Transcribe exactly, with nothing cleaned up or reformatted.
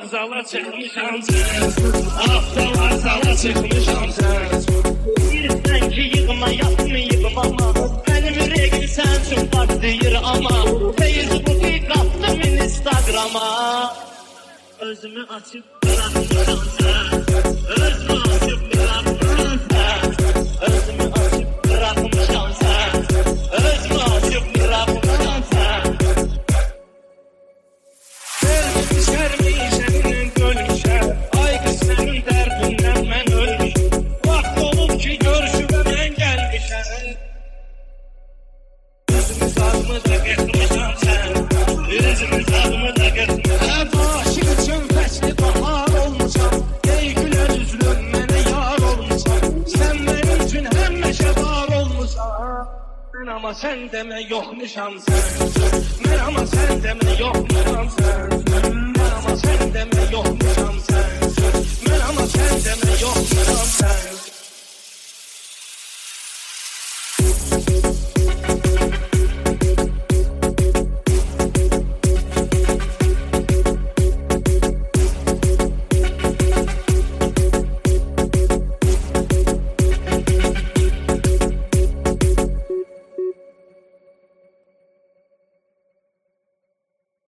zala çıkmışam sen. Aptal zala çıkmışam sen. Bilirsən ki yığma yapmayım ama benim yüreğim sensin patlayır ama Facebook'u kaptım Instagram'a. Özümü açıp bırakmışam sen. Özümü açıp bırakmışam sen. Özümü açıp bırakmışam sen. Özümü açıp bırakmışam sen. Gelmişer mi senin gönlüşe? Ay kız senin derdinden ben ölmüşüm. Vakti olup ki görüşüme ben gelmişem. Özümü sağımı da getirmişem sen. Özümü sağımı da getirmişem. Aşık için fesli bahar olmuşam. Ey güler üzlüm mene yar olmuşam. Sen benim için hem meşe var olmuşam. Ben ama sen deme yokmuşam sen. Ben ama sen deme yokmuşam sen. Ben ama sen deme yokmuşam sen. Ben ama sen deme yokmuşam.